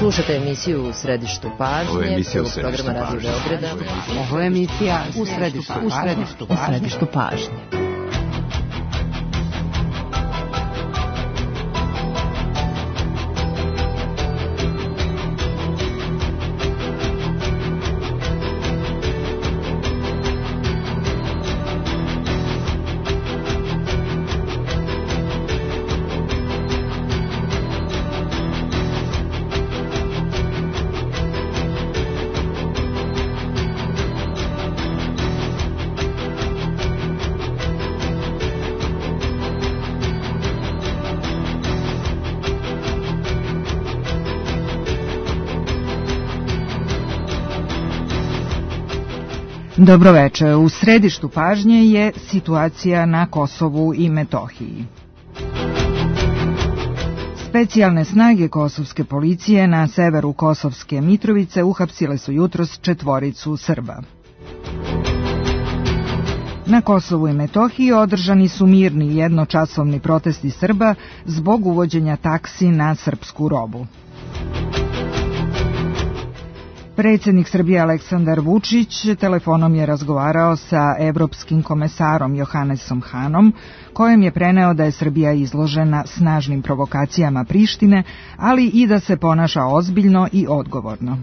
Slušate emisiju U središtu pažnje. Ovo je emisija U središtu programa Radio Beograda. Ovo je emisija U središtu pažnje. Dobroveče. U središtu pažnje je situacija na Kosovu i Metohiji. Specijalne snage kosovske policije na severu Kosovske Mitrovice uhapsile su jutros 4 Srba. Na Kosovu i Metohiji održani su mirni jednočasovni protesti Srba zbog uvođenja taksi na srpsku robu. Predsjednik Srbije Aleksandar Vučić telefonom je razgovarao sa evropskim komesarom Johannesom Hanom, kojem je preneo da je Srbija izložena snažnim provokacijama Prištine, ali i da se ponaša ozbiljno i odgovorno.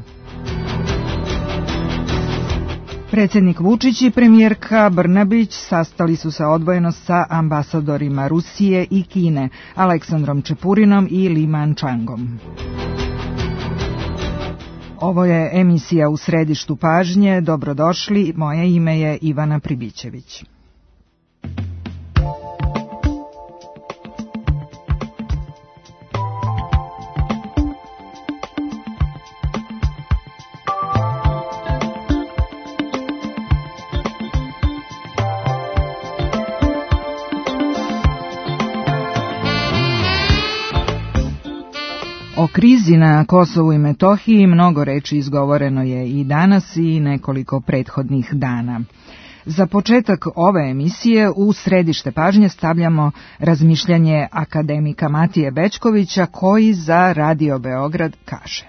Predsjednik Vučić i premijerka Brnabić sastali su se odvojeno sa ambasadorima Rusije i Kine, Aleksandrom Čepurinom i Li Mančangom. Ovo je emisija U središtu pažnje. Dobrodošli, moje ime je Ivana Pribićević. O krizi na Kosovu i Metohiji mnogo reči izgovoreno je i danas i nekoliko prethodnih dana. Za početak ove emisije u središte pažnje stavljamo razmišljanje akademika Matije Bećkovića, koji za Radio Beograd kaže.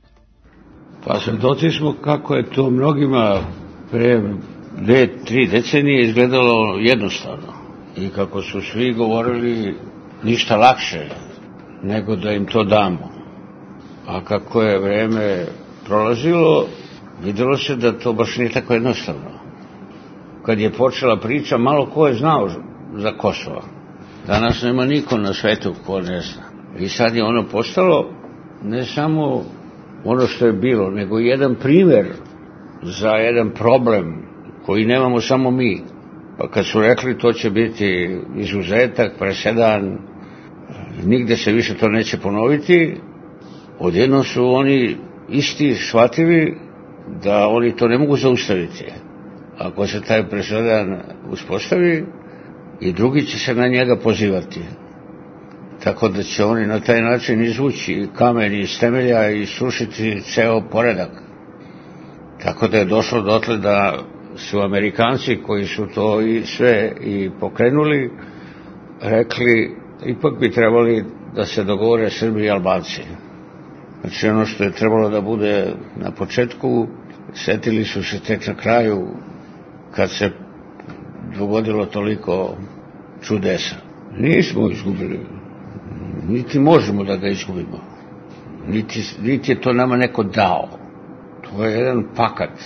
Pa svedoci smo kako je to mnogima pre 2-3 decenije izgledalo jednostavno i kako su svi govorili ništa lakše nego da im to damo. A kako je vreme prolazilo, vidjelo se da to baš nije tako jednostavno. Kad je počela priča, malo ko je znao za Kosovo. Danas nema niko na svetu ko ne zna. I sad je ono postalo ne samo ono što je bilo, nego jedan primjer za jedan problem koji nemamo samo mi. Pa kad su rekli to će biti izuzetak, presedan, nigde se više to neće ponoviti, odjednom su oni isti shvatili da oni to ne mogu zaustaviti. Ako se taj presedan uspostavi, i drugi će se na njega pozivati. Tako da će oni na taj način izvući kamen iz temelja i srušiti ceo poredak. Tako da je došlo dotle da su Amerikanci, koji su to i sve i pokrenuli, rekli ipak bi trebali da se dogovore Srbi i Albanci. Znači ono što je trebalo da bude na početku, setili su se tek na kraju kad se dogodilo toliko čudesa. Nismo izgubili, niti možemo da ga izgubimo, niti je to nama neko dao. To je jedan fakat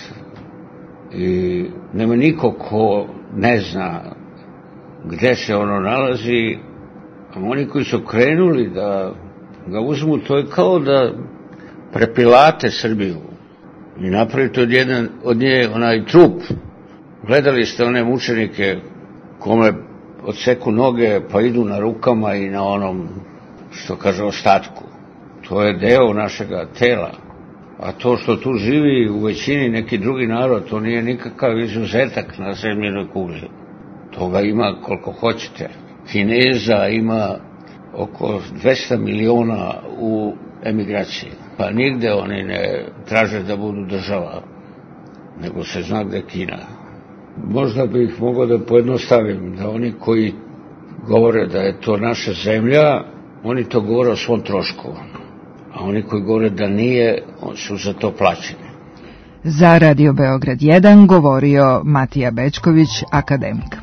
i nema niko ko ne zna gde se ono nalazi, a oni koji su krenuli da ga uzmu, to je kao da prepilate Srbiju i napravite od nje onaj trup. Gledali ste one mučenike kome odseku noge pa idu na rukama i na onom, što kaže, ostatku. To je deo našega tela. A to što tu živi u većini neki drugi narod, to nije nikakav izuzetak na zemljenoj kugli. Toga ima koliko hoćete. Kineza ima oko 200 miliona u emigraciji. Pa nigde oni ne traže da budu država, nego se zna gde je Kina. Možda bih mogao da pojednostavim da oni koji govore da je to naša zemlja, oni to govore o svom trošku. a oni koji govore da nije, su za to plaćeni. Za Radio Beograd 1 govorio Matija Bećković, akademik.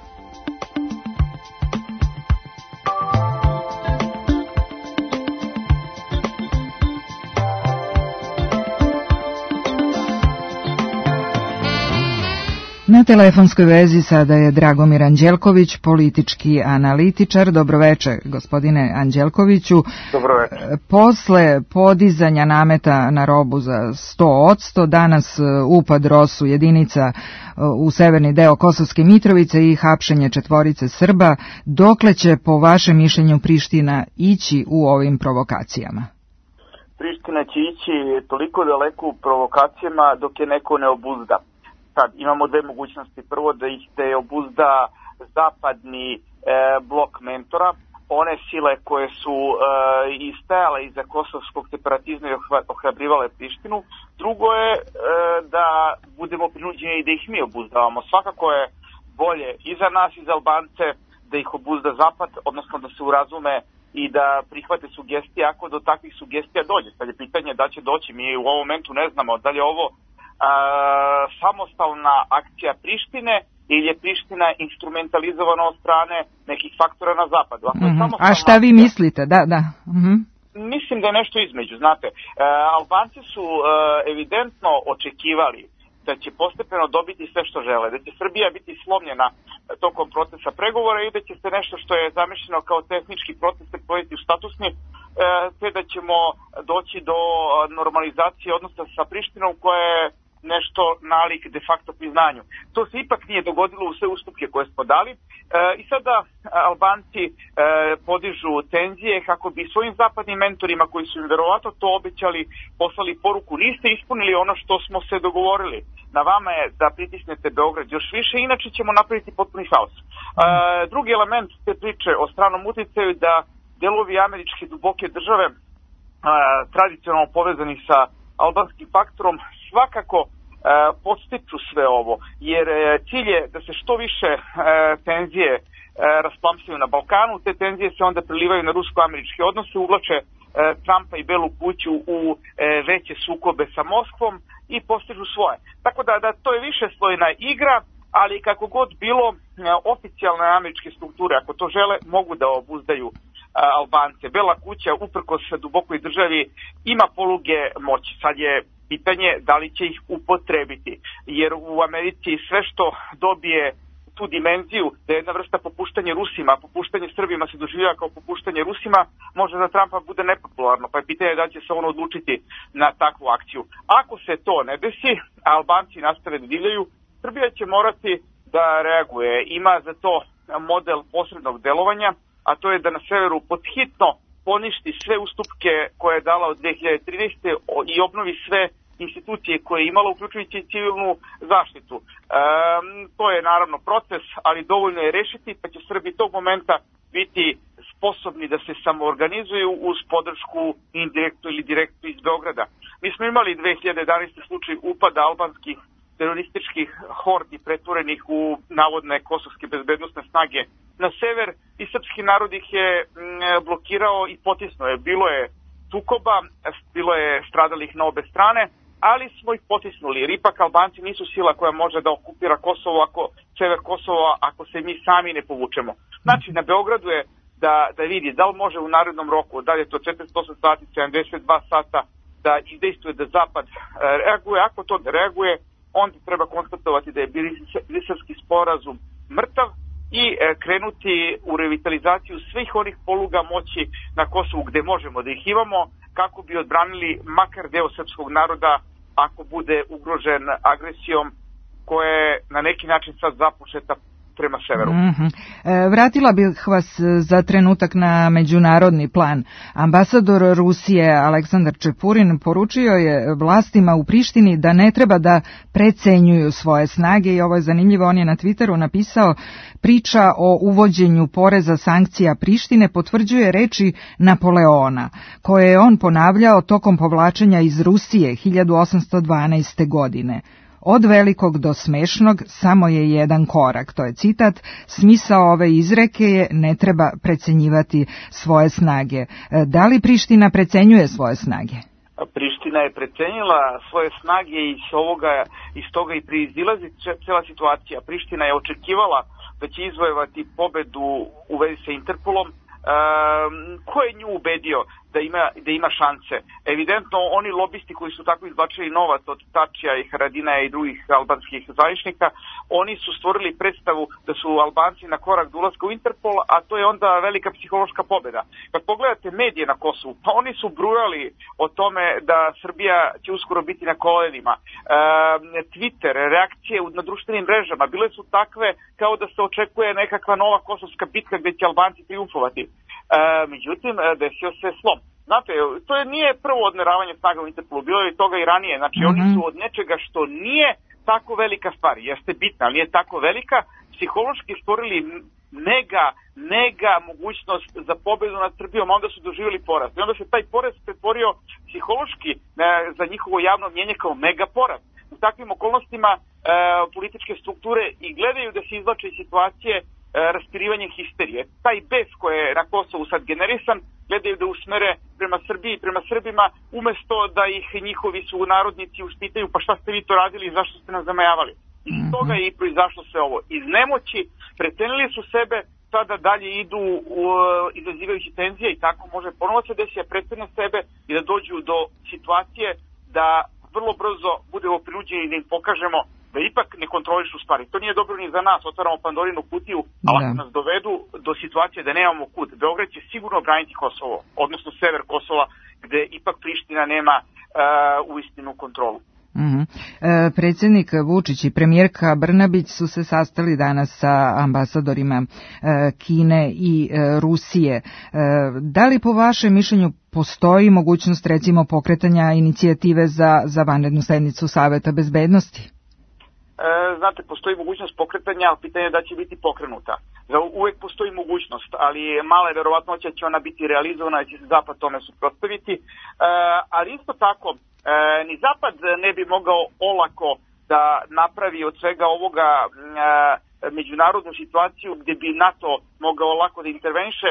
Na telefonskoj vezi sada je Dragomir Anđelković, politički analitičar. Dobroveče, gospodine Anđelkoviću. Dobroveče. Posle podizanja nameta na robu za 100%, danas upad ROSU jedinica u severni deo Kosovske Mitrovice i hapšenje 4 Srba, dokle će po vašem mišljenju Priština ići u ovim provokacijama? Priština će ići toliko daleko u provokacijama dok je neko ne obuzda. Sad, imamo dve mogućnosti. Prvo, da ih te obuzda zapadni blok mentora, one sile koje su istajale iza kosovskog separatizma i ohrabrivale Prištinu. Drugo je da budemo prinuđeni da ih mi obuzdavamo. Svakako je bolje i za nas i za Albance da ih obuzda Zapad, odnosno da se urazume i da prihvate sugestije ako do takvih sugestija dođe. Sad je pitanje da će doći. Mi u ovom momentu ne znamo da li je ovo samostalna akcija Prištine ili je Priština instrumentalizovana od strane nekih faktora na zapadu. A šta vi mislite? Da. Mislim da je nešto između. Znate, Albanci su evidentno očekivali da će postepeno dobiti sve što žele, da će Srbija biti slomljena tokom procesa pregovora i da će se nešto što je zamišljeno kao tehnički proces pretvoriti u statusni, te da ćemo doći do normalizacije odnosa sa Prištinom koja je nešto nalik de facto priznanju. To se ipak nije dogodilo u sve ustupke koje smo dali i sada Albanci podižu tenzije kako bi svojim zapadnim mentorima koji su im verovatno to obećali poslali poruku: niste ispunili ono što smo se dogovorili. Na vama je da pritisnete Beograd još više, inače ćemo napraviti potpuni haos. Drugi element te priče o stranom uticaju da delovi američke duboke države tradicionalno povezani sa albanskim faktorom svakako podstiču sve ovo, jer cilj je da se što više tenzije rasplamsaju na Balkanu. Te tenzije se onda prelivaju na rusko-američke odnose, uvlače Trumpa i Belu kuću u veće sukobe sa Moskvom i postižu svoje. Tako da to je više slojna igra, ali kako god bilo, oficijalne američke strukture, ako to žele, mogu da obuzdaju Albance. Bela kuća, uprkos dubokoj državi, ima poluge moći. Sad je pitanje da li će ih upotrebiti, jer u Americi sve što dobije tu dimenziju da je jedna vrsta popuštanja Rusima, popuštanje Srbima se doživljava kao popuštanje Rusima, može za Trumpa bude nepopularno, pa je pitanje da će se on odlučiti na takvu akciju. Ako se to ne desi, a Albanci nastave da divljaju, Srbija će morati da reaguje. Ima za to model posrednog delovanja, a to je da na severu podhitno poništi sve ustupke koje je dala od 2013. i obnovi sve institucije koje je imala, uključujući i civilnu zaštitu. To je naravno proces, ali dovoljno je rešiti, pa će Srbi tog momenta biti sposobni da se samoorganizuju uz podršku indirektno ili direktno iz Beograda. Mi smo imali 2011. slučaj upada albanskih terorističkih hordi pretvorenih u navodne kosovske bezbednosne snage na sever i srpski narod ih je blokirao i potisnuo je. Bilo je sukoba, bilo je stradalih na obe strane, ali smo ih potisnuli, jer ipak Albanci nisu sila koja može da okupira Kosovo, sever Kosova, ako se mi sami ne povučemo. Znači, na Beogradu je da vidi da li može u narednom roku, da li je to 48 sati, 72 sata, da izdejstvuje da Zapad reaguje. Ako to ne reaguje, onda treba konstatovati da je Briselski sporazum mrtav i krenuti u revitalizaciju svih onih poluga moći na Kosovu gde možemo da ih imamo, kako bi odbranili makar deo srpskog naroda ako bude ugrožen agresijom koja je na neki način sad započeta prema severu. Vratila bih vas za trenutak na međunarodni plan. Ambasador Rusije Aleksandar Čepurin poručio je vlastima u Prištini da ne treba da precenjuju svoje snage i ovo je zanimljivo, on je na Twitteru napisao: priča o uvođenju poreza sankcija Prištine potvrđuje reči Napoleona, koje je on ponavljao tokom povlačenja iz Rusije 1812. godine. Od velikog do smešnog samo je jedan korak, to je citat. Smisao ove izreke je ne treba precenjivati svoje snage. Da li Priština precenjuje svoje snage? Priština je precenjila svoje snage i iz toga i proizilazi cijela situacija. Priština je očekivala da će izvojevati pobedu u vezi sa Interpolom. Ko je nju ubedio da ima šanse? Evidentno, oni lobisti koji su tako izvlačili novac od Tačija i Haradinaja i drugih albanskih zvaničnika, oni su stvorili predstavu da su Albanci na korak do ulaska u Interpol, a to je onda velika psihološka pobeda. Kad pogledate medije na Kosovu, pa oni su brujali o tome da Srbija će uskoro biti na kolenima. Twitter, reakcije na društvenim mrežama bile su takve kao da se očekuje nekakva nova kosovska bitka gdje će Albanci triumfovati. Međutim, desio se slom. Znate, to nije prvo odmeravanje snaga u Interpolu, bilo je toga i ranije. Znači, oni su od nečega što nije tako velika stvar, jeste bitna, ali nije tako velika, psihološki stvorili mega mogućnost za pobedu nad Srbijom, a onda su doživjeli poraz. I onda se taj poraz pretvorio psihološki za njihovo javno mnjenje kao mega poraz. U takvim okolnostima političke strukture i gledaju da se izvlače iz situacije raspirivanjem histerije. Taj bes koji je na Kosovu sad generisan, gledaju da usmere prema Srbiji i prema Srbima, umesto da ih njihovi su narodnici uspitaju, pa šta ste vi to radili i zašto ste nas zamajavali. Iz toga je i proizašlo se ovo. Iz nemoći precenili su sebe, sada dalje idu izazivajući tenzije i tako može ponovo se desiti da precene sebe i da dođu do situacije da vrlo brzo budemo prinuđeni da im pokažemo da ipak ne kontrolišu stvari. To nije dobro ni za nas, otvaramo Pandorinu kutiju, ali ako nas dovedu do situacije da nemamo kud, Beograd će sigurno braniti Kosovo, odnosno sever Kosova, gde ipak Priština nema uistinu kontrolu. Predsjednik Vučić i premijerka Brnabić su se sastali danas sa ambasadorima Kine i Rusije. Da li po vašem mišljenju postoji mogućnost recimo pokretanja inicijative za vanrednu sednicu Saveta bezbednosti? Znate, postoji mogućnost pokretanja, ali pitanje je da će biti pokrenuta. Uvijek postoji mogućnost, ali mala je verovatnoća će ona biti realizovana i će se Zapad tome suprotstaviti. Ali isto tako, ni Zapad ne bi mogao olako da napravi od svega ovoga međunarodnu situaciju gdje bi NATO mogao lako da interveniše,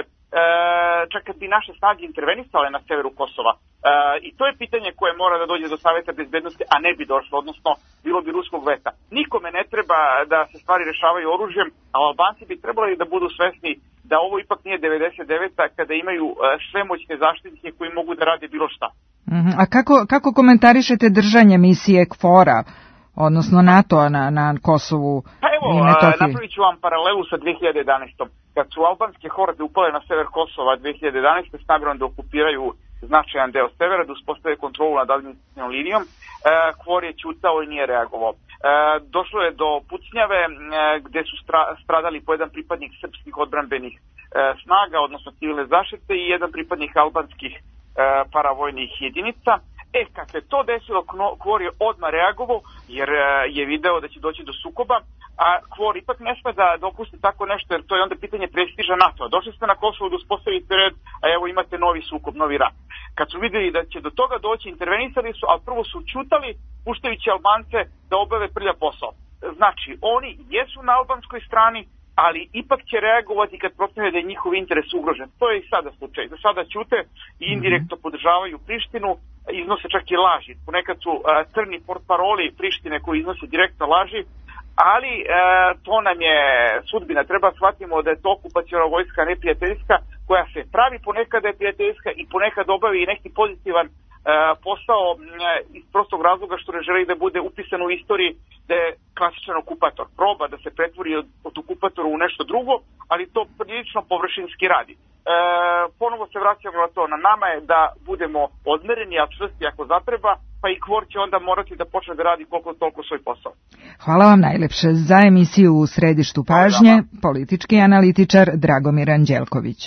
čak kad bi naše snage intervenisale na severu Kosova. I to je pitanje koje mora da dođe do Saveta bezbednosti, a ne bi došlo, odnosno bilo bi ruskog veta. Nikome ne treba da se stvari rešavaju oružjem, a Albanci bi trebali da budu svesni da ovo ipak nije 99. kada imaju svemoćne zaštitnike koji mogu da rade bilo šta. A kako komentarišete držanje misije KFOR-a, odnosno NATO-a na Kosovu i Metohiji? Napravit ću vam paralelu sa 2011. Kad su albanske horde upale na sever Kosova 2011. s namjerom da okupiraju značajan deo severa, da uspostave kontrolu nad administrativnom linijom, KFOR je ćutao i nije reagovao. Došlo je do pucnjave gde su stradali po jedan pripadnik srpskih odbrambenih snaga, odnosno civilne zaštite, i jedan pripadnik albanskih paravojnih jedinica. Kad se to desilo, KFOR je odmah reagovao jer je video da će doći do sukoba, a KFOR ipak ne sme da dopusti tako nešto, jer to je onda pitanje prestiža NATO-a. Došli ste na Kosovo da uspostavite red, a evo imate novi sukob, novi rat. Kad su vidjeli da će do toga doći, intervenisali su, ali prvo su ćutali, puštajući Albance da obave prljav posao. Znači, oni jesu na albanskoj strani, ali ipak će reagovati kad procene da je njihov interes ugrožen. To je i sada slučaj. Do sada ćute i indirektno podržavaju Prištinu, iznose čak i laži. Ponekad su crni portparoli Prištine koji iznose direktno laži, ali to nam je sudbina. Treba shvatimo da je to okupaciona vojska neprijateljska, koja se pravi ponekad da je prijateljska i ponekad obavi i neki pozitivan posao iz prostog razloga što ne želi da bude upisan u istoriji da je klasičan okupator. Proba da se pretvori od okupatora u nešto drugo, ali to prilično površinski radi. Ponovo se vraćamo na to. Na nama je da budemo odmereni, a čvrsti ako zatreba, pa i KFOR će onda morati da počne da radi koliko toliko svoj posao. Hvala vam najlepše. Za emisiju U središtu pažnje, politički analitičar Dragomir Anđelković.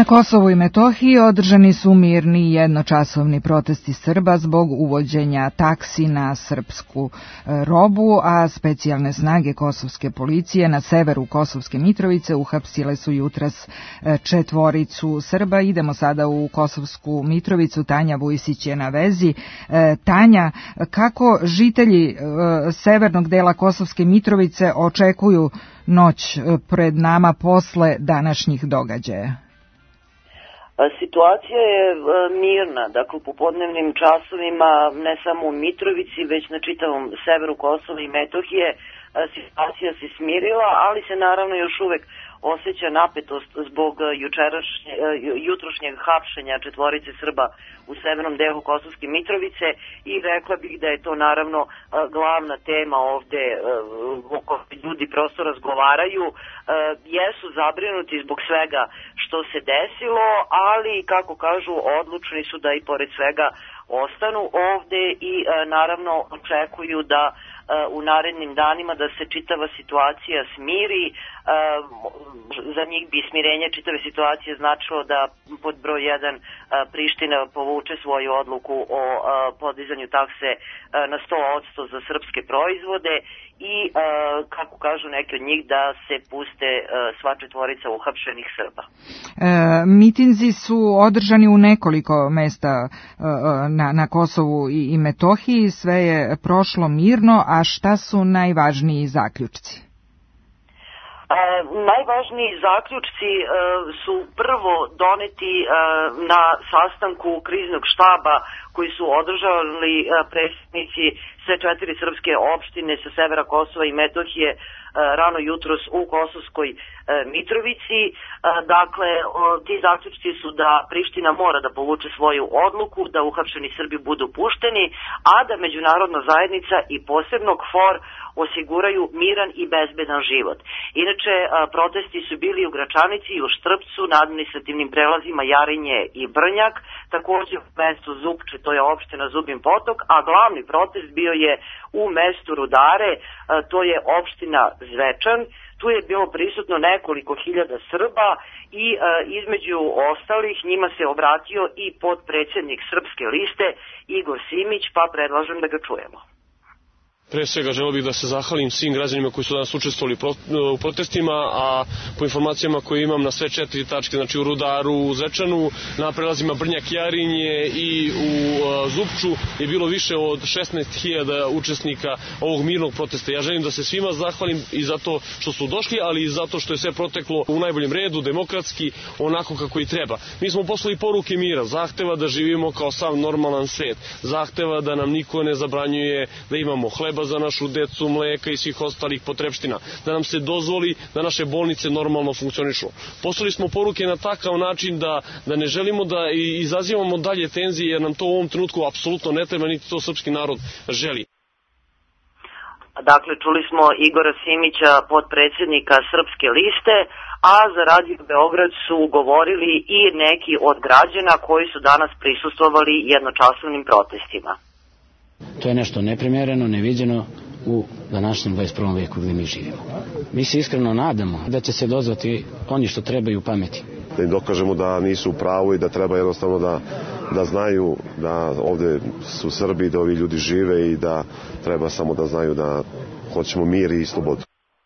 Kosovu i Metohiji održani su mirni i jednočasovni protesti Srba zbog uvođenja taksi na srpsku robu, a specijalne snage kosovske policije na severu Kosovske Mitrovice uhapsile su jutras 4 Srba. Idemo sada u Kosovsku Mitrovicu, Tanja Vujsić je na vezi. Tanja, kako žitelji severnog dela Kosovske Mitrovice očekuju noć pred nama posle današnjih događaja? Situacija je mirna, dakle u popodnevnim časovima ne samo u Mitrovici, već na čitavom severu Kosova i Metohije situacija se smirila, ali se naravno još uvek osjeća napetost zbog jutrošnjeg hapšenja 4 Srba u severnom delu Kosovske Mitrovice i rekla bih da je to naravno glavna tema ovde o kojoj ljudi prosto razgovaraju. Jesu zabrinuti zbog svega što se desilo, ali kako kažu odlučni su da i pored svega ostanu ovde i naravno očekuju da u narednim danima da se čitava situacija smiri. Za njih bi smirenje čitave situacije značilo da pod broj 1 Priština povuče svoju odluku o podizanju takse na 100% za srpske proizvode i, kako kažu neki od njih, da se puste sva 4 uhapšenih Srba. Mitinzi su održani u nekoliko mesta na Kosovu i Metohiji, sve je prošlo mirno, a šta su najvažniji zaključci? Najvažniji zaključci su prvo doneti na sastanku kriznog štaba koji su održali predsjednici sve 4 srpske opštine sa severa Kosova i Metohije rano jutros u Kosovskoj Mitrovici. Dakle, ti zaključci su da Priština mora da povuče svoju odluku, da uhapšeni Srbi budu pušteni, a da međunarodna zajednica i posebno KFOR osiguraju miran i bezbedan život. Inače, protesti su bili u Gračanici i u Štrpcu na administrativnim prelazima Jarinje i Brnjak, također u mestu Zupče, to je opština Zubin Potok, a glavni protest bio je u mestu Rudare, to je opština Zvečan. Tu je bilo prisutno nekoliko hiljada Srba i između ostalih njima se obratio i potpredsjednik Srpske liste Igor Simić, pa predlažem da ga čujemo. Pre svega želeo bih da se zahvalim svim građanima koji su danas učestvovali u protestima, a po informacijama koje imam na sve 4 tačke, znači u Rudaru, u Zvečanu, na prelazima Brnjak-Jarinje i u Zupču je bilo više od 16.000 učesnika ovog mirnog protesta. Ja želim da se svima zahvalim i zato što su došli, ali i zato što je sve proteklo u najboljem redu, demokratski, onako kako i treba. Mi smo poslali poruke mira, zahteva da živimo kao sav normalan svet, zahteva da nam niko ne zabranjuje da imamo hleba za našu decu, mleka i svih ostalih potrebština, da nam se dozvoli da naše bolnice normalno funkcionišu. Poslali smo poruke na takav način da ne želimo da izazivamo dalje tenzije, jer nam to u ovom trenutku apsolutno ne treba, niti to srpski narod želi. Dakle, čuli smo Igora Simića, potpredsjednika Srpske liste, a za Radio Beograd su govorili i neki od građana koji su danas prisustvovali jednočasovnim protestima. To je nešto neprimereno, neviđeno u današnjem 21. veku gdje mi živimo. Mi se iskreno nadamo da će se dozvati oni što trebaju pameti. Da im dokažemo da nisu u pravu i da treba jednostavno da znaju da ovdje su Srbi, da ovi ljudi žive i da treba samo da znaju da hoćemo mir i slobodu.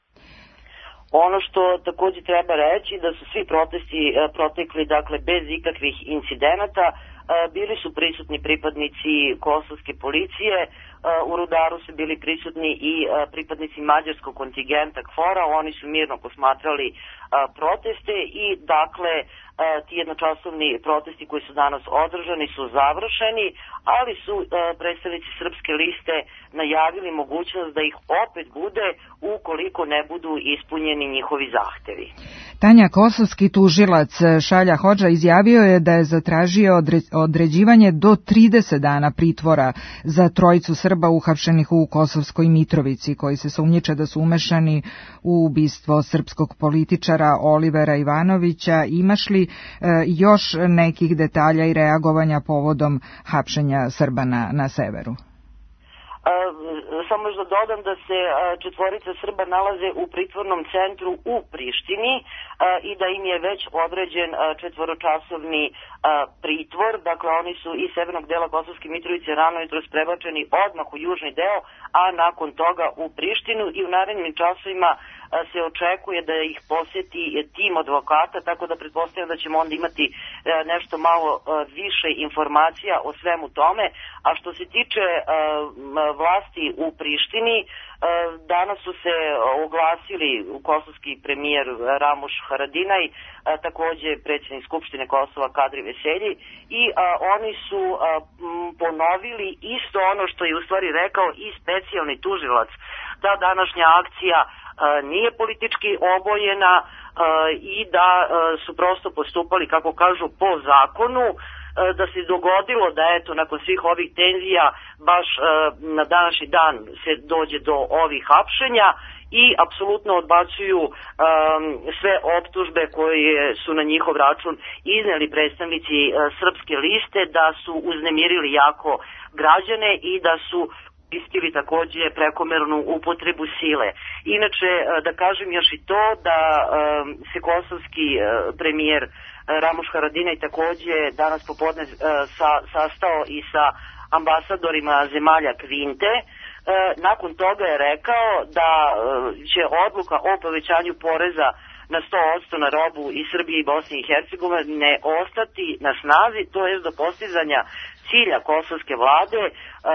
Ono što također treba reći da su svi protesti protekli dakle bez ikakvih incidenata. Bili su prisutni pripadnici kosovske policije, u Rudaru su bili prisutni i pripadnici mađarskog kontingenta KFOR-a, oni su mirno posmatrali proteste i dakle ti jednočasovni protesti koji su danas održani su završeni, ali su predstavnici Srpske liste najavili mogućnost da ih opet bude ukoliko ne budu ispunjeni njihovi zahtevi. Tanja, kosovski tužilac Šalja Hodža izjavio je da je zatražio određivanje do 30 dana pritvora za 3 Srba uhapšenih u Kosovskoj Mitrovici, koji se sumnjiče da su umešani u ubistvo srpskog političara Olivera Ivanovića. Imaš li još nekih detalja i reagovanja povodom hapšenja Srba na severu? Samo još da dodam da se četvorica Srba nalaze u pritvornom centru u Prištini i da im je već određen četvoročasovni pritvor. Dakle, oni su iz severnog dela Kosovske Mitrovice rano jutros prebačeni odmah u južni deo, a nakon toga u Prištinu i u narednim časovima se očekuje da ih poseti tim advokata, tako da pretpostavljam da ćemo onda imati nešto malo više informacija o svemu tome. A što se tiče vlasti u Prištini, danas su se oglasili kosovski premijer Ramuš Haradinaj, takođe predsjednik Skupštine Kosova Kadri Veselji, i oni su ponovili isto ono što je u stvari rekao i specijalni tužilac, da današnja akcija nije politički obojena i da su prosto postupali, kako kažu, po zakonu, da se dogodilo da eto nakon svih ovih tenzija baš na današnji dan se dođe do ovih hapšenja i apsolutno odbacuju sve optužbe koje su na njihov račun izneli predstavnici Srpske liste, da su uznemirili jako građane i da su iskoristili takođe prekomernu upotrebu sile. Inače, da kažem još i to da se kosovski premijer Ramuš Haradinaj takođe danas popodne sastao i sa ambasadorima zemalja Kvinte. Nakon toga je rekao da će odluka o povećanju poreza na 100% na robu iz Srbije i Bosne i Hercegovine ostati na snazi, to je do postizanja cilja kosovske vlade,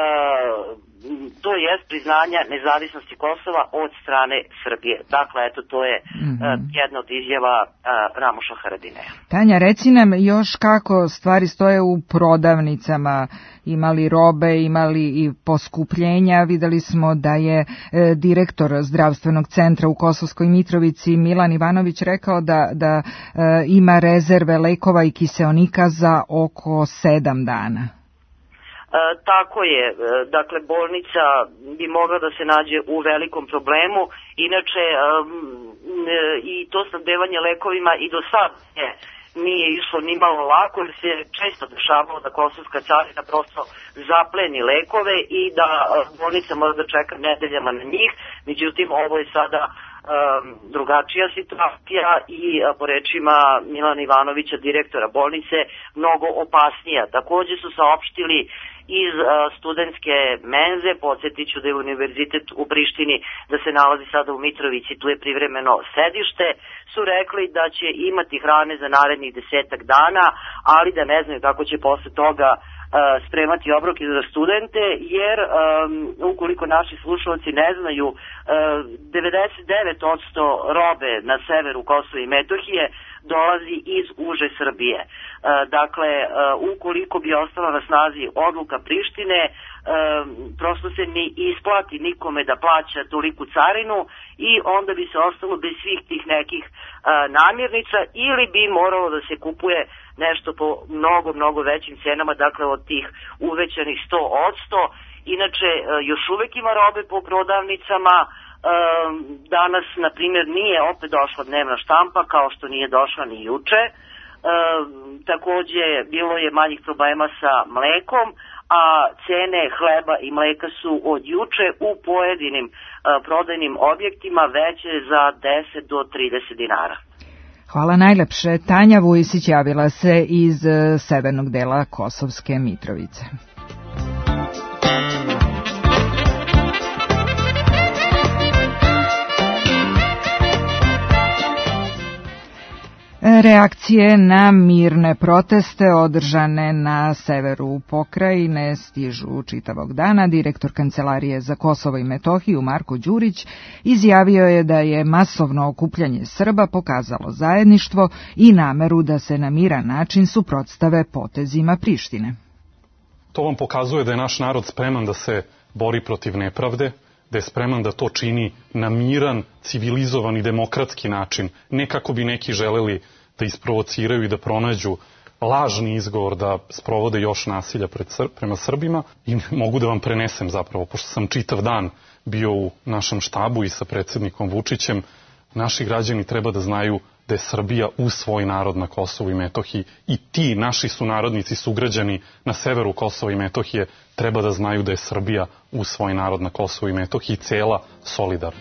to je priznanja nezavisnosti Kosova od strane Srbije. Dakle, eto, to je jedna od izjava Ramuša Haradinaja. Tanja, reci nam još kako stvari stoje u prodavnicama. Imali robe, imali i poskupljenja. Videli smo da je direktor zdravstvenog centra u Kosovskoj Mitrovici Milan Ivanović rekao da ima rezerve lekova i kiseonika za oko 7 dana. Tako je, dakle bolnica bi mogla da se nađe u velikom problemu, inače i to snabdevanje lekovima i do sad nije išlo ni malo lako, jer se često dešavalo da kosovska carina prosto zapleni lekove i da bolnica mora da čeka nedeljama na njih, međutim ovo je sada drugačija situacija i po rečima Milana Ivanovića, direktora bolnice, mnogo opasnija. Takođe su saopštili iz studentske menze, podsjetiću da je univerzitet u Prištini, da se nalazi sada u Mitrovici, tu je privremeno sedište, su rekli da će imati hrane za narednih 10 dana, ali da ne znaju kako će posle toga spremati obroke za studente, jer ukoliko naši slušalci ne znaju, 99% robe na severu Kosova i Metohije dolazi iz uže Srbije. Dakle, ukoliko bi ostala na snazi odluka Prištine, prosto se ne isplati nikome da plaća toliku carinu i onda bi se ostalo bez svih tih nekih namirnica ili bi moralo da se kupuje nešto po mnogo većim cenama, dakle od tih uvećanih 100%. Inače, još uvek ima robe po prodavnicama. Danas, na primjer, nije opet došla dnevna štampa, kao što nije došla ni juče. Takođe, bilo je manjih problema sa mlekom, a cene hleba i mleka su od juče u pojedinim prodajnim objektima veće za 10 do 30 dinara. Hvala najlepše. Tanja Vujisić javila se iz severnog dela Kosovske Mitrovice. Reakcije na mirne proteste održane na severu pokrajine stižu čitavog dana. Direktor Kancelarije za Kosovo i Metohiju Marko Đurić izjavio je da je masovno okupljanje Srba pokazalo zajedništvo i nameru da se na miran način suprotstave potezima Prištine. To vam pokazuje da je naš narod spreman da se bori protiv nepravde, da je spreman da to čini na miran, civilizovan i demokratski način, ne kako bi neki želeli da isprovociraju i da pronađu lažni izgovor da sprovode još nasilja prema Srbima. I mogu da vam prenesem zapravo, pošto sam čitav dan bio u našem štabu i sa predsjednikom Vučićem, naši građani treba da znaju da je Srbija uz svoj narod na Kosovu i Metohiji i ti naši sunarodnici, sugrađani na severu Kosova i Metohije treba da znaju da je Srbija uz svoj narod na Kosovu i Metohiji cela solidarna.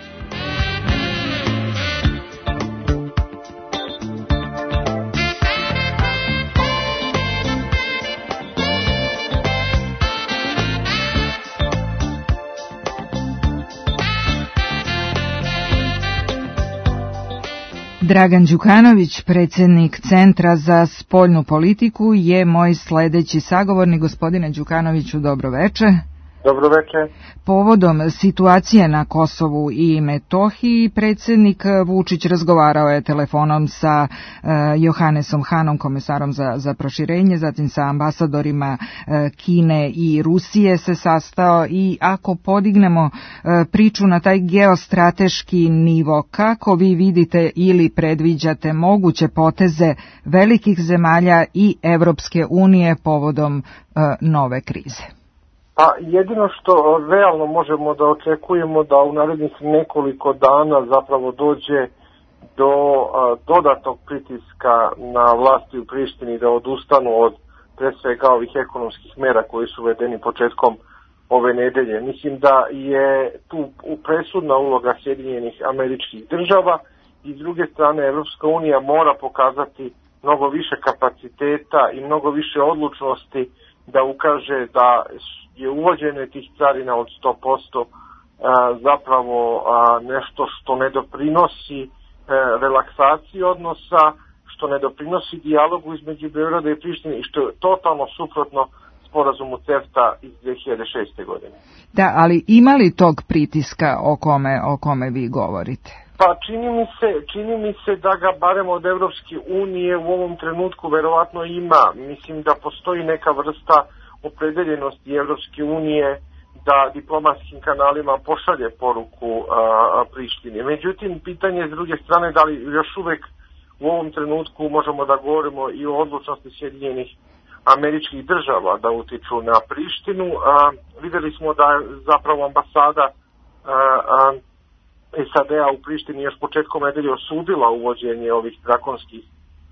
Dragan Đukanović, predsjednik Centra za spoljnu politiku, je moj sledeći sagovornik. Gospodine Đukanoviću, dobro veče. Dobro veče. Povodom situacije na Kosovu i Metohiji, predsjednik Vučić razgovarao je telefonom sa Johannesom Hanom, komesarom za proširenje, zatim sa ambasadorima Kine i Rusije se sastao i ako podignemo priču na taj geostrateški nivo, kako vi vidite ili predviđate moguće poteze velikih zemalja i Evropske unije povodom nove krize? Pa jedino što realno možemo da očekujemo da u narednih nekoliko dana zapravo dođe do dodatnog pritiska na vlasti u Prištini da odustanu od pre svega ovih ekonomskih mera koji su uvedeni početkom ove nedelje. Mislim da je tu presudna uloga Sjedinjenih Američkih Država i s druge strane Evropska unija mora pokazati mnogo više kapaciteta i mnogo više odlučnosti da ukaže da je uvođenje tih carina od 100% zapravo nešto što ne doprinosi relaksaciji odnosa, što ne doprinosi dijalogu između Beograda i Prištine i što je totalno suprotno sporazumu CEFTA iz 2006. godine. Da, ali ima li tog pritiska o kome vi govorite? Pa čini mi se da ga barem od Evropske unije u ovom trenutku verovatno ima. Mislim da postoji neka vrsta opredeljenosti Evropske unije da diplomatskim kanalima pošalje poruku Prištini. Međutim, pitanje je s druge strane da li još uvek u ovom trenutku možemo da govorimo i o odlučnosti Sjedinjenih Američkih Država da utiču na Prištinu. Videli smo da je zapravo ambasada SAD-a u Prištini još početkom nedelje osudila uvođenje ovih drakonskih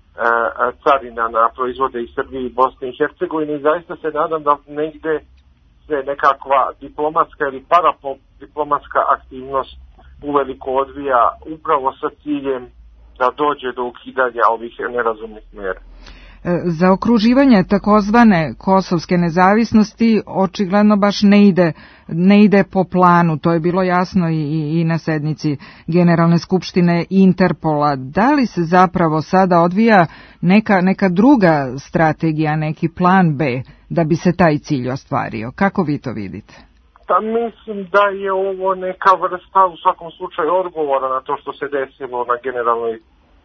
carina na proizvode iz Srbije i Bosne i Hercegovine i zaista se nadam da negde se nekakva diplomatska ili paradiplomatska aktivnost uveliko odvija upravo sa ciljem da dođe do ukidanja ovih nerazumnih mjera. Za okruživanje takozvane kosovske nezavisnosti očigledno baš ne ide po planu, to je bilo jasno i na sednici Generalne skupštine Interpola. Da li se zapravo sada odvija neka druga strategija, neki plan B da bi se taj cilj ostvario? Kako vi to vidite? Pa mislim da je ovo neka vrsta u svakom slučaju odgovora na to što se desilo na Generalnoj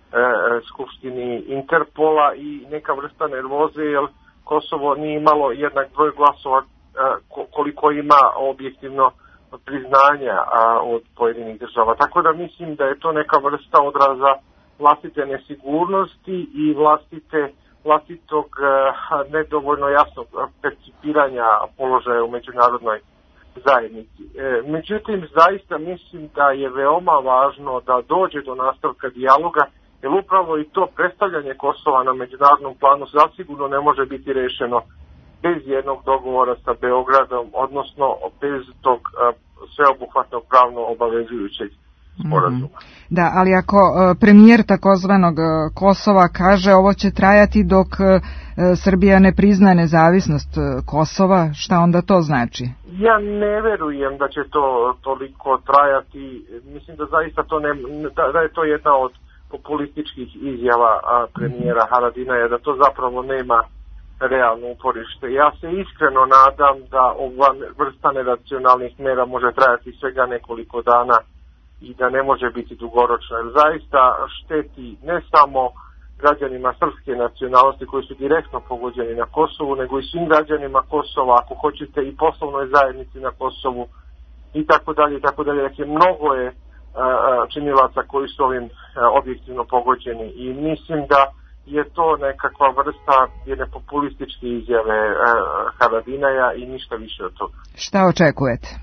skupštini Interpola i neka vrsta nervoze jer Kosovo nije imalo jednak broj glasova koliko ima objektivno priznanja od pojedinih država. Tako da mislim da je to neka vrsta odraza vlastite nesigurnosti i vlastitog nedovoljno jasnog percipiranja položaja u međunarodnoj zajednici. Međutim, zaista mislim da je veoma važno da dođe do nastavka dijaloga jer upravo i to predstavljanje Kosova na međunarodnom planu zasigurno ne može biti rešeno bez jednog dogovora sa Beogradom, odnosno bez tog sveobuhvatnog pravno obavezujućeg sporazuma. Da, ali ako premijer takozvanog Kosova kaže ovo će trajati dok Srbija ne priznaje nezavisnost Kosova, šta onda to znači? Ja ne verujem da će to toliko trajati. Mislim da zaista to da je to jedna od populističkih izjava premijera Haradinaja, da to zapravo nema realno uporište. Ja se iskreno nadam da ova vrsta neracionalnih mera može trajati svega nekoliko dana i da ne može biti dugoročna. Jer zaista šteti ne samo građanima srpske nacionalnosti koji su direktno pogođeni na Kosovu, nego i svim građanima Kosova, ako hoćete i poslovnoj zajednici na Kosovu i tako dalje i tako dalje. Dakle, mnogo je činilaca koji su ovim objektivno pogođeni i mislim da je to nekakva vrsta jedne populističke izjave Haradinaja i ništa više od toga. Šta očekujete?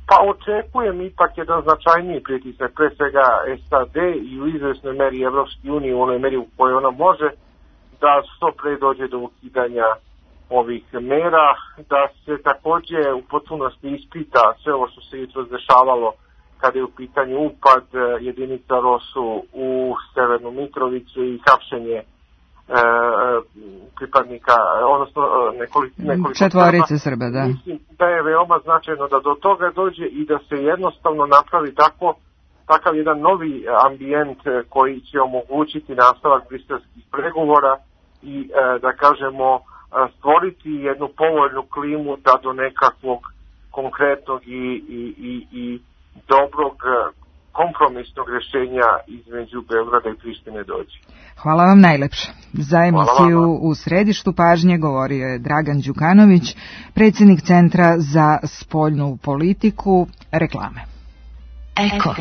Pa očekujem ipak jedan značajniji pritisak, pre svega SAD i u izvesnoj meri Evropske unije, u onoj meri u kojoj ona može, da što pre dođe do ukidanja ovih mera, da se takođe u potpunosti ispita sve ovo što se jutros dešavalo kada je u pitanju upad jedinica ROSU u Severnu Mitrovicu i hapšenje pripadnika, odnosno nekoliko četvorice Srba, da. Mislim da je veoma značajno da do toga dođe i da se jednostavno napravi takav jedan novi ambijent koji će omogućiti nastavak briselskih pregovora i da kažemo stvoriti jednu povoljnu klimu da do nekakvog konkretnog i dobrog kompromisnog rješenja između Beograda i Prištine dođe. Hvala vam najlepše. Za emisiju U središtu pažnje govorio je Dragan Đukanović, predsjednik Centra za spoljnu politiku. Reklame. Eko.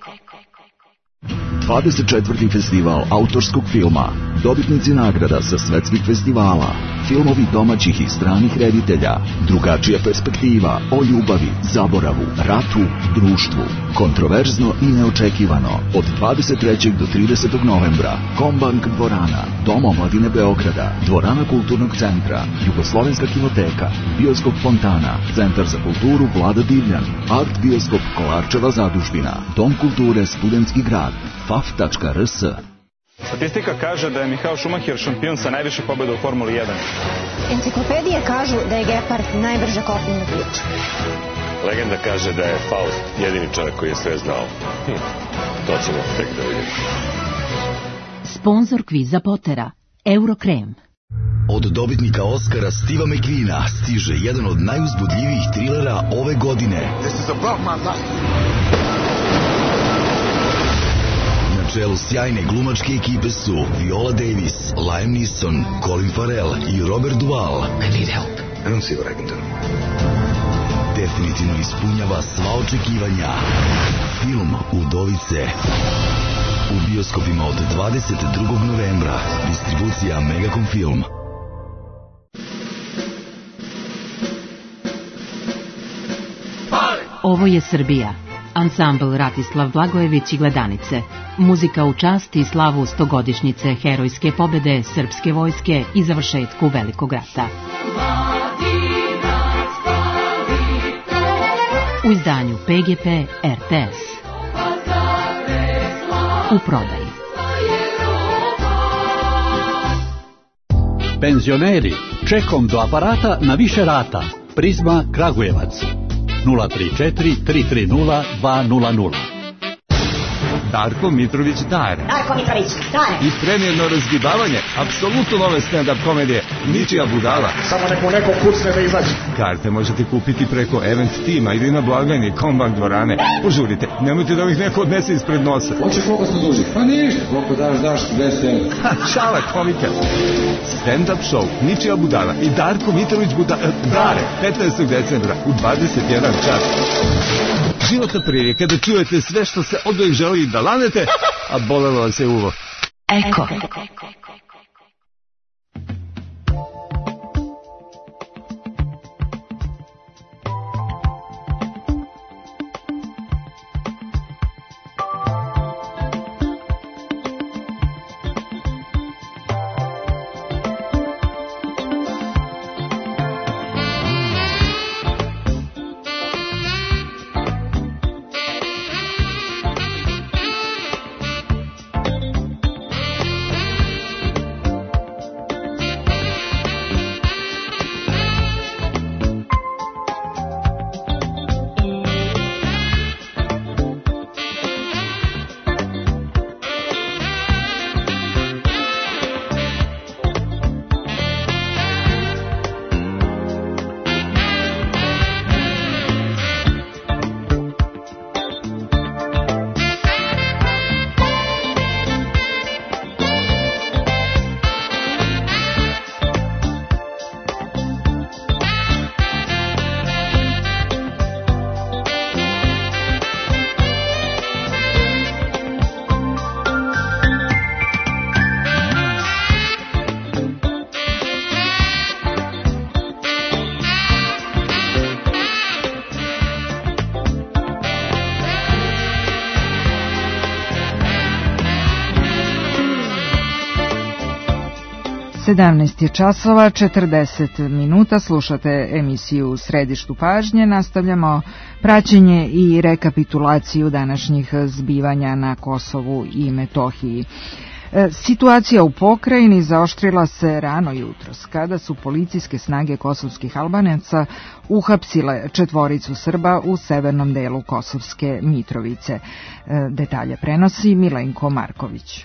24. festival autorskog filma, dobitnici nagrada sa svetskih festivala, filmovi domaćih i stranih reditelja, drugačija perspektiva o ljubavi, zaboravu, ratu, društvu, kontroverzno i neočekivano, od 23. do 30. novembra, Kombank dvorana, Dom omladine Beograda, Dvorana kulturnog centra, Jugoslovenska kinoteka, Bioskop Fontana, Centar za kulturu Vlada Divljan, Art Bioskop Kolarčeva zadužbina, Dom kulture Studentski grad, faf.rs. Statistika kaže da je Michael Schumacher šampion sa najviše pobjeda u Formuli 1. Enciklopedije kažu da je Gepard najbrža kopnena priča. Legenda kaže da je Faust jedini čovjek koji je sve znao. To ćemo tek da vidimo. Sponzor kviza Potera, Eurokrem. Od dobitnika Oscara Steva McQueena stiže jedan od najuzbudljivijih trilera ove godine. This is about my life. Na čelu sjajne glumačke ekipe su Viola Davis, Liam Neeson, Colin Farrell i Robert Duvall. I need help. I don't see what I can do. Definitivno ispunjava sva očekivanja. Film Udovice. U bioskopima od 22. novembra. Distribucija Megacom Film. Ovo je Srbija. Ansambl Ratislav Blagojević i Gledanice. Muzika u čast i slavu 100-godišnjice herojske pobede srpske vojske i završetku Velikog rata. U izdanju PGP RTS. U prodaji. Penzioneri, čekom do aparata na više rata. Prizma Kragujevac. 034 330 200. Darko Mitrović Dare. Darko Mitrović Dare. I premijerno razgibavanje, apsolutno nove stand-up komedije, ničija budala. Samo neko kucne da izađe. Karte možete kupiti preko Event Tima ili na blagajni Kombank dvorane. Požurite, nemojte da ih neko odnese ispred nosa. Hoćeš koliko se duži? Pa ništa, koliko daš 10. Šala komika. Stand-up show, ničija budala i Darko Mitrović Dare, 15. decembra u 21 čas. Životna prilika da čujete sve što se oduvijek želi da lanete, a bolelo vas je uvo. Eko. 17 je časova, 40 minuta, slušate emisiju U središtu pažnje, nastavljamo praćenje i rekapitulaciju današnjih zbivanja na Kosovu i Metohiji. Situacija u pokrajini zaoštrila se rano jutros, kada su policijske snage kosovskih Albanaca uhapsile 4 Srba u severnom delu Kosovske Mitrovice. Detalje prenosi Milenko Marković.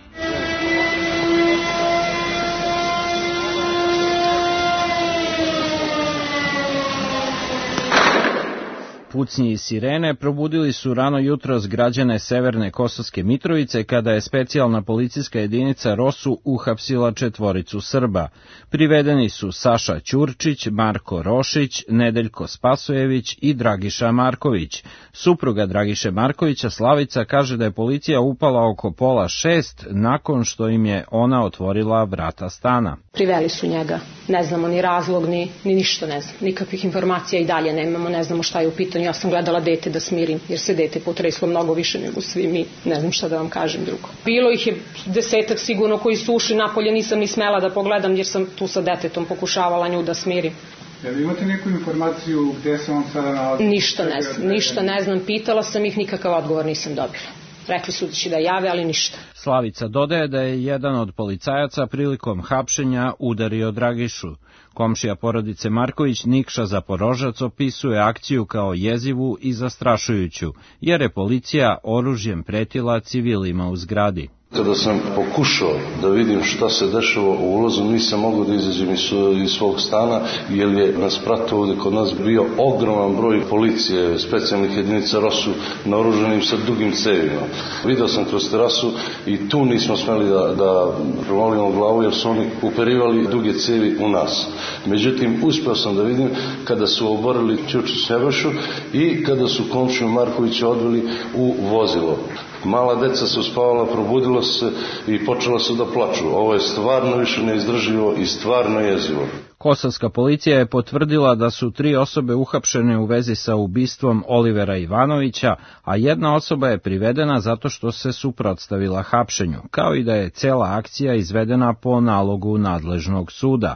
Pucnji i sirene probudili su rano jutros građane severne Kosovske Mitrovice kada je specijalna policijska jedinica ROSU uhapsila 4 Srba. Privedeni su Saša Ćurčić, Marko Rošić, Nedeljko Spasojević i Dragiša Marković. Supruga Dragiše Markovića, Slavica, kaže da je policija upala oko 5:30 nakon što im je ona otvorila vrata stana. Priveli su njega. Ne znamo ni razlog, ni ništa ne znam. Nikakvih informacija i dalje nemamo, ne znamo šta je u pitanju. Ja sam gledala dete da smirim, jer se dete potreslo mnogo više nego svi mi. Ne znam šta da vam kažem drugo. Bilo ih je 10 sigurno koji su ušli napolje, nisam ni smela da pogledam jer sam tu sa detetom pokušavala nju da smirim. Jel imate neku informaciju gde se on sada nalazi? Ništa ne znam. Pitala sam ih, nikakav odgovor nisam dobila. Rekli su da će da jave, ali ništa. Slavica dodaje da je jedan od policajaca prilikom hapšenja udario Dragišu. Komšija porodice Marković, Nikša Zaporožac, opisuje akciju kao jezivu i zastrašujuću, jer je policija oružjem pretila civilima u zgradi. Kada sam pokušao da vidim šta se dešava u ulazu, nisam mogao da izađem iz svog stana, jer je nas pratio ovde kod nas bio ogroman broj policije, specijalnih jedinica ROSU, naoružanim sa dugim cevima. Video sam kroz terasu i tu nismo smeli da provalimo glavu, jer su oni uperivali duge cevi u nas. Međutim, uspeo sam da vidim kada su oborili Ćurčić Nebojšu i kada su komšiju Markovića odveli u vozilo. Mala deca se uspavala, probudila se i počela su da plaču. Ovo je stvarno više neizdrživo i stvarno jezivo. Kosovska policija je potvrdila da su 3 osobe uhapšene u vezi sa ubistvom Olivera Ivanovića, a jedna osoba je privedena zato što se suprotstavila hapšenju, kao i da je cela akcija izvedena po nalogu nadležnog suda.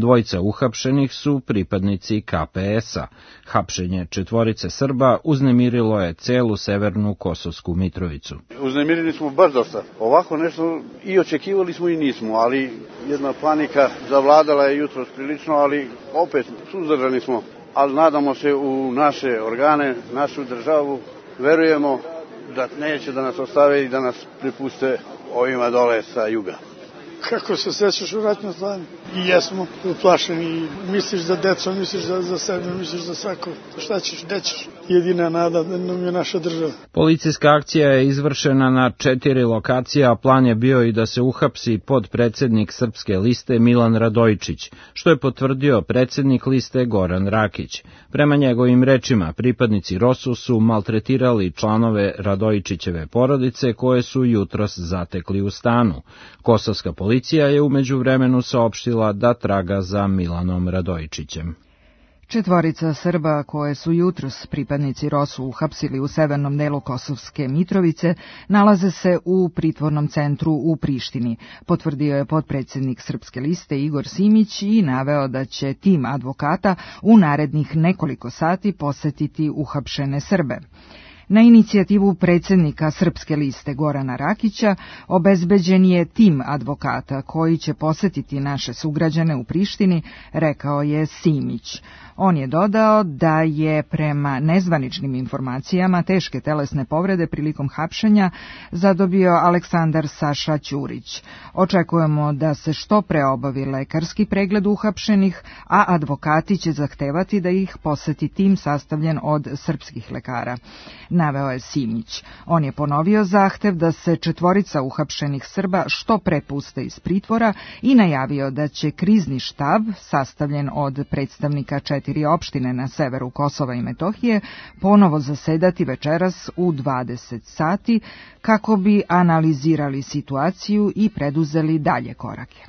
2 uhapšenih su pripadnici KPS-a. Hapšenje 4 Srba uznemirilo je celu severnu Kosovsku Mitrovicu. Uznemirili smo baš dosta. Ovako nešto i očekivali smo i nismo, ali jedna panika zavladala je jutros prilično, ali opet suzdržani smo, ali nadamo se u naše organe, našu državu, verujemo da neće da nas ostave i da nas pripuste ovima dole sa juga. Kako se sećaš u ratnom stanju? I jesmo uplašeni, misliš za deco, misliš za sebe, misliš za svako. Šta ćeš, gde ćeš? Jedina nada da nam je naša država. Policijska akcija je izvršena na 4 lokacije, a plan je bio i da se uhapsi podpredsednik Srpske liste Milan Radojičić, što je potvrdio predsednik liste Goran Rakić. Prema njegovim rečima, pripadnici ROSU su maltretirali članove Radojičićeve porodice koje su jutros zatekli u stanu. Kosovska policija je u međuvremenu saopštila da traga za Milanom Radojičićem. 4 Srba koje su jutros pripadnici ROSU uhapsili u severnom delu Kosovske Mitrovice nalaze se u pritvornom centru u Prištini, potvrdio je potpredsednik Srpske liste Igor Simić i naveo da će tim advokata u narednih nekoliko sati posetiti uhapšene Srbe. Na inicijativu predsjednika Srpske liste Gorana Rakića obezbeđen je tim advokata koji će posetiti naše sugrađane u Prištini, rekao je Simić. On je dodao da je prema nezvaničnim informacijama teške telesne povrede prilikom hapšenja zadobio Aleksandar Saša Ćurić. Očekujemo da se što pre obavi lekarski pregled uhapšenih, a advokati će zahtevati da ih poseti tim sastavljen od srpskih lekara, naveo je Simić. On je ponovio zahtev da se 4 uhapšenih Srba što pre puste iz pritvora i najavio da će krizni štab, sastavljen od predstavnika 4 opštine na severu Kosova i Metohije, ponovo zasedati večeras u 20 sati kako bi analizirali situaciju i preduzeli dalje korake.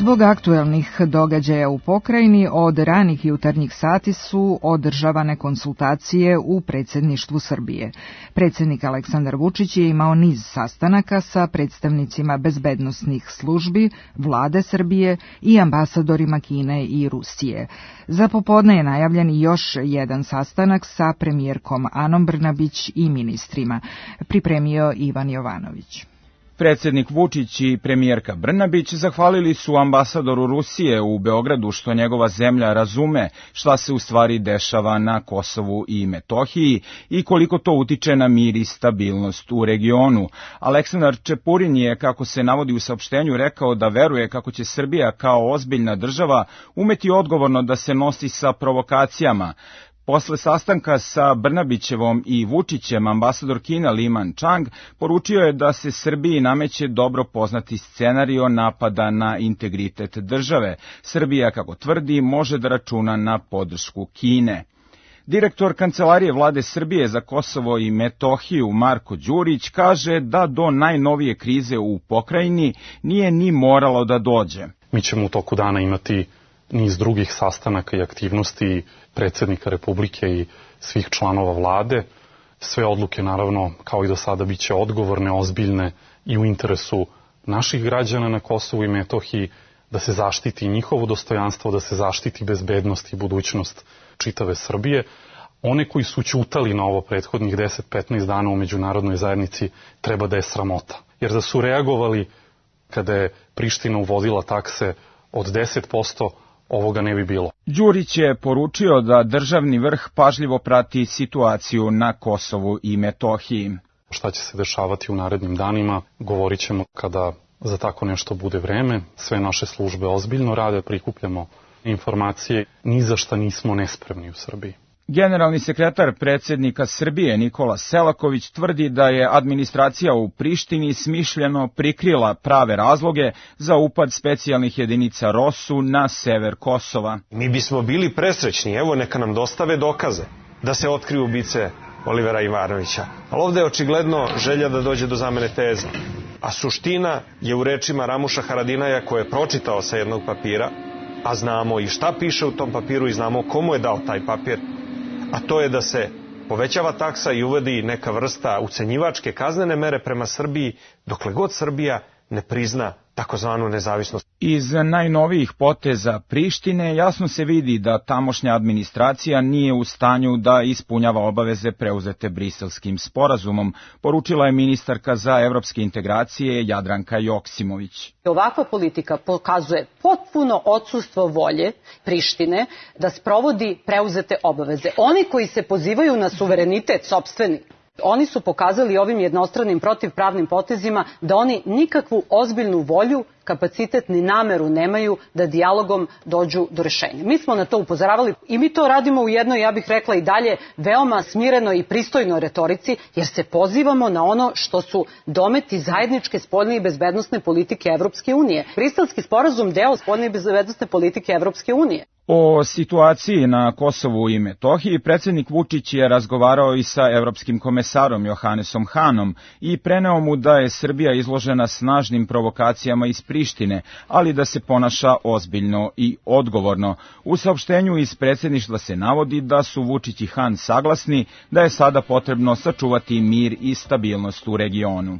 Zbog aktuelnih događaja u pokrajini, od ranih jutarnjih sati su održavane konsultacije u predsjedništvu Srbije. Predsjednik Aleksandar Vučić je imao niz sastanaka sa predstavnicima bezbednosnih službi, vlade Srbije i ambasadorima Kine i Rusije. Za popodne je najavljen još jedan sastanak sa premijerkom Anom Brnabić i ministrima, pripremio Ivan Jovanović. Predsjednik Vučić i premijerka Brnabić zahvalili su ambasadoru Rusije u Beogradu što njegova zemlja razume šta se u stvari dešava na Kosovu i Metohiji i koliko to utiče na mir i stabilnost u regionu. Aleksandar Čepurin je, kako se navodi u saopštenju, rekao da veruje kako će Srbija kao ozbiljna država umeti odgovorno da se nosi sa provokacijama. Posle sastanka sa Brnabićevom i Vučićem, ambasador Kina Li Man-chang poručio je da se Srbiji nameće dobro poznati scenario napada na integritet države. Srbija, kako tvrdi, može da računa na podršku Kine. Direktor Kancelarije vlade Srbije za Kosovo i Metohiju Marko Đurić kaže da do najnovije krize u pokrajini nije ni moralo da dođe. Mi ćemo u toku dana imati niz drugih sastanaka i aktivnosti predsjednika Republike i svih članova vlade. Sve odluke, naravno, kao i do sada, bit će odgovorne, ozbiljne i u interesu naših građana na Kosovu i Metohiji, da se zaštiti njihovo dostojanstvo, da se zaštiti bezbednost i budućnost čitave Srbije. One koji su ćutali na ovo prethodnih 10-15 dana u međunarodnoj zajednici treba da je sramota. Jer da su reagovali kada je Priština uvodila takse od 10%, ovoga ne bi bilo. Đurić je poručio da državni vrh pažljivo prati situaciju na Kosovu i Metohiji. Šta će se dešavati u narednim danima, govorit ćemo kada za tako nešto bude vreme. Sve naše službe ozbiljno rade, prikupljamo informacije, ni za šta nismo nespremni u Srbiji. Generalni sekretar predsjednika Srbije Nikola Selaković tvrdi da je administracija u Prištini smišljeno prikrila prave razloge za upad specijalnih jedinica ROSU na sever Kosova. Mi bismo bili presrećni, evo neka nam dostave dokaze da se otkriju ubice Olivera Ivanovića. Ali ovdje je očigledno želja da dođe do zamene teza. A suština je u rečima Ramuša Haradinaja, koje je pročitao sa jednog papira, a znamo i šta piše u tom papiru i znamo komu je dao taj papir, a to je da se povećava taksa i uvodi neka vrsta ucenjivačke kaznene mere prema Srbiji, dokle god Srbija ne prizna takozvanu nezavisnost. Iz najnovijih poteza Prištine jasno se vidi da tamošnja administracija nije u stanju da ispunjava obaveze preuzete Briselskim sporazumom, poručila je ministarka za evropske integracije Jadranka Joksimović. Ovakva politika pokazuje potpuno odsustvo volje Prištine da sprovodi preuzete obaveze. Oni koji se pozivaju na suverenitet sopstveni, oni su pokazali ovim jednostranim protivpravnim potezima da oni nikakvu ozbiljnu volju, kapacitet ni nameru nemaju da dijalogom dođu do rešenja. Mi smo na to upozoravali i mi to radimo u jednoj, ja bih rekla i dalje, veoma smirenoj i pristojnoj retorici, jer se pozivamo na ono što su dometi zajedničke spoljne i bezbednosne politike Evropske unije. Briselski sporazum deo spoljne i bezbednosne politike Evropske unije. O situaciji na Kosovu i Metohiji predsjednik Vučić je razgovarao i sa evropskim komesarom Johannesom Hanom i preneo mu da je Srbija izložena snažnim provokacijama iz Prištine, ali da se ponaša ozbiljno i odgovorno. U saopštenju iz predsjedništva se navodi da su Vučić i Han saglasni da je sada potrebno sačuvati mir i stabilnost u regionu.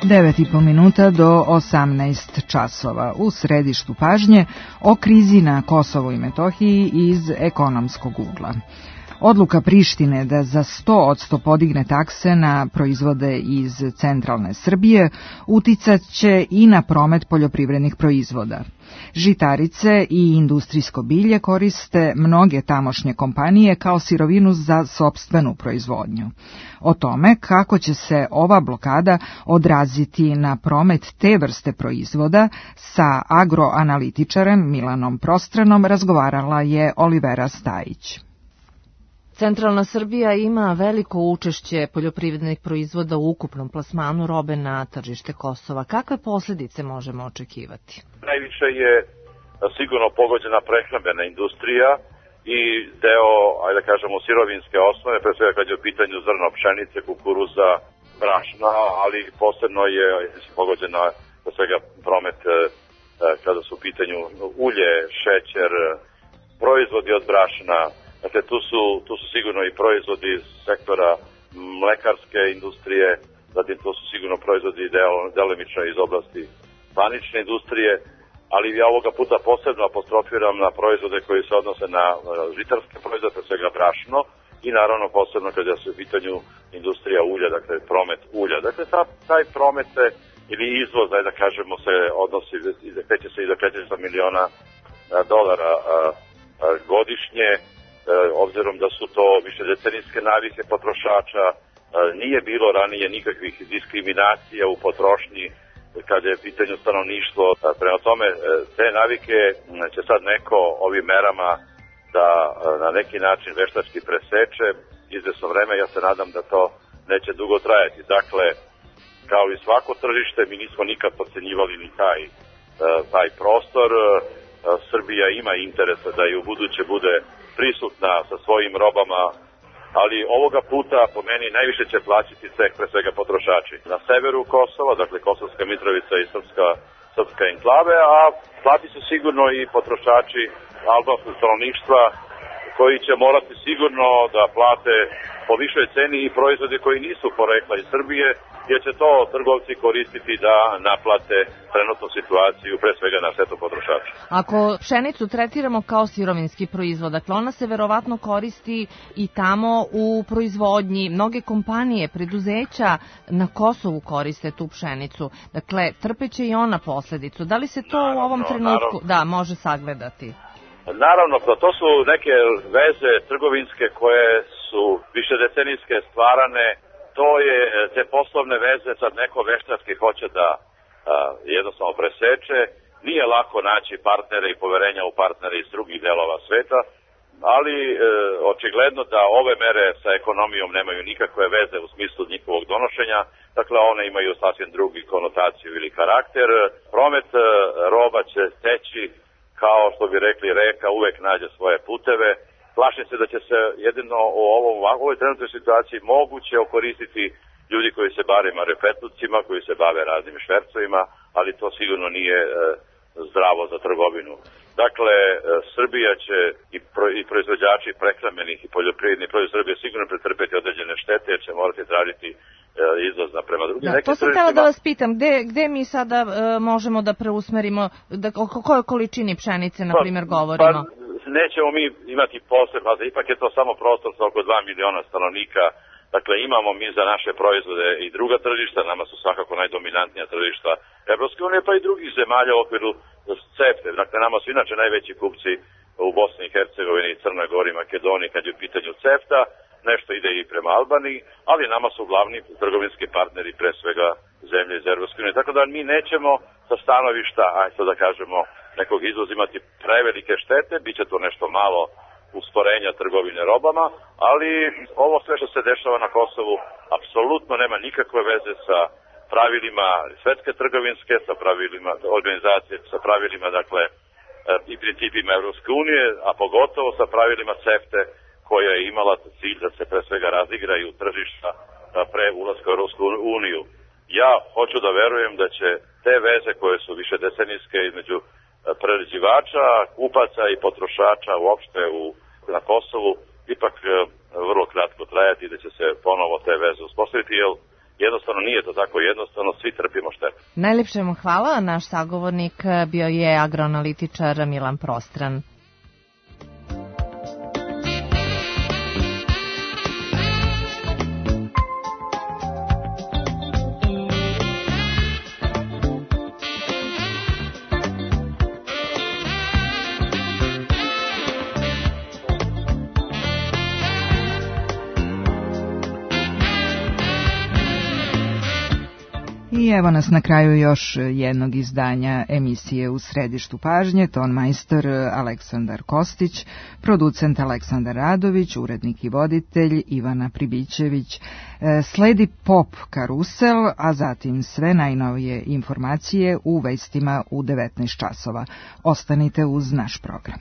9,5 minuta do 18 časova. U središtu pažnje o krizi na Kosovu i Metohiji iz ekonomskog ugla. Odluka Prištine da za 100% podigne takse na proizvode iz centralne Srbije uticat će i na promet poljoprivrednih proizvoda. Žitarice i industrijsko bilje koriste mnoge tamošnje kompanije kao sirovinu za sopstvenu proizvodnju. O tome kako će se ova blokada odraziti na promet te vrste proizvoda sa agroanalitičarem Milanom Prostranom razgovarala je Olivera Stajić. Centralna Srbija ima veliko učešće poljoprivrednih proizvoda u ukupnom plasmanu robe na tržište Kosova. Kakve posljedice možemo očekivati? Najviše je sigurno pogođena prehrambena industrija i deo, ajde da kažemo, sirovinske osnove, pre svega kad je u pitanju zrno pšenice, kukuruza, brašna, ali posebno je pogođena pre svega promet kada su u pitanju ulje, šećer, proizvodi od brašna. Dakle, tu su sigurno i proizvodi iz sektora mlekarske industrije, zatim to su sigurno proizvodi delimično iz oblasti panične industrije, ali ja ovoga puta posebno apostrofiram na proizvode koji se odnose na žitarske proizvode, pre svega brašno, i naravno posebno kada se u pitanju industrija ulja, dakle promet ulja. Dakle, taj promet ili izvoz, da kažemo, se odnosi, kreće se i do 400 miliona dolara godišnje. Obzirom da su to višedecenijske navike potrošača, nije bilo ranije nikakvih diskriminacija u potrošnji kada je pitanje stanovništvo. Prema tome, te navike će sad neko ovim merama da na neki način veštački preseče izvesno vreme. Ja se nadam da to neće dugo trajati. Dakle, kao i svako tržište, mi nismo nikad podcenjivali ni taj prostor. Srbija ima interesa da i u buduće bude prisutna sa svojim robama, ali ovoga puta po meni najviše će plaćati ceh pre svega potrošači na severu Kosova, dakle Kosovska Mitrovica i srpska enklave, a plati su sigurno i potrošači albanskog stanovništva koji će morati sigurno da plate po višoj ceni i proizvode koji nisu porekla iz Srbije, jer će to trgovci koristiti da naplate trenutnu situaciju, pre svega na štetu potrošača. Ako pšenicu tretiramo kao sirovinski proizvod, dakle ona se verovatno koristi i tamo u proizvodnji. Mnoge kompanije, preduzeća na Kosovu koriste tu pšenicu. Dakle, trpeće i ona posledicu. Da li se to u ovom trenutku može sagledati? Naravno, to su neke veze trgovinske koje su višedecenijske stvarane. To je te poslovne veze, sad neko veštački hoće da jednostavno preseče. Nije lako naći partnere i poverenja u partnere iz drugih delova sveta, ali očigledno da ove mere sa ekonomijom nemaju nikakve veze u smislu njihovog donošenja. Dakle, one imaju sasvim drugi konotaciju ili karakter. Promet roba će teći, kao što bi rekli, reka uvek nađe svoje puteve. Plašim se da će se jedino u ovoj trenutnoj situaciji moguće okoristiti ljudi koji se bave marifetlucima, koji se bave raznim švercovima, ali to sigurno nije zdravo za trgovinu. Dakle, Srbija će i proizvođači prehrambenih i poljoprivrednih proizvoda Srbije sigurno pretrpeti određene štete, jer će morati tražiti izvoz prema drugim. To sam htjela da vas pitam, gde mi sada možemo da preusmerimo, o kojoj količini pšenice, na primjer, govorimo? Nećemo mi imati posebno, ali ipak je to samo prostor sa oko 2 miliona stanovnika. Dakle, imamo mi za naše proizvode i druga tržišta, nama su svakako najdominantnija tržišta Evropske unije, pa i drugih zemalja u okviru CEFTA. Dakle, nama su inače najveći kupci u Bosni i Hercegovini, Crnoj Gori, Makedoniji, kad je u pitanju CEFTA. Nešto ide i prema Albaniji, ali nama su glavni trgovinski partneri, pre svega zemlje iz Evropske unije. Tako da mi nećemo sa stanovišta, ajde da kažemo, nekog izvoza imati prevelike štete, bit će to nešto malo usporenja trgovine robama, ali ovo sve što se dešava na Kosovu apsolutno nema nikakve veze sa pravilima svetske trgovinske, sa pravilima organizacije, sa pravilima, dakle, i principima Evropske unije, a pogotovo sa pravilima CEFTA, koja je imala cilj da se pre svega razigraju tržišta pre ulaska u Evropsku uniju. Ja hoću da verujem da će te veze koje su višedecenijske između prerađivača, kupaca i potrošača uopšte na Kosovu ipak vrlo kratko trajati, da će se ponovo te veze uspostaviti, jer Jednostavno nije to tako jednostavno, svi trpimo štetu. Najlepše vam hvala, naš sagovornik bio je agroanalitičar Milan Prostran. I evo nas na kraju još jednog izdanja emisije U središtu pažnje, tonmajstor Aleksandar Kostić, producent Aleksandar Radović, urednik i voditelj Ivana Pribićević. Sledi pop karusel, a zatim sve najnovije informacije u vestima u 19 časova. Ostanite uz naš program.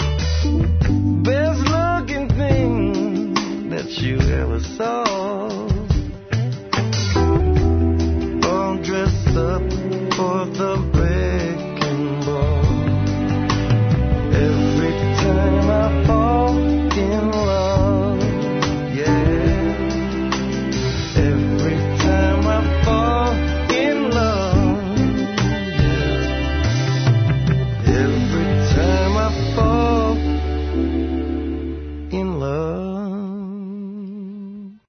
You ever saw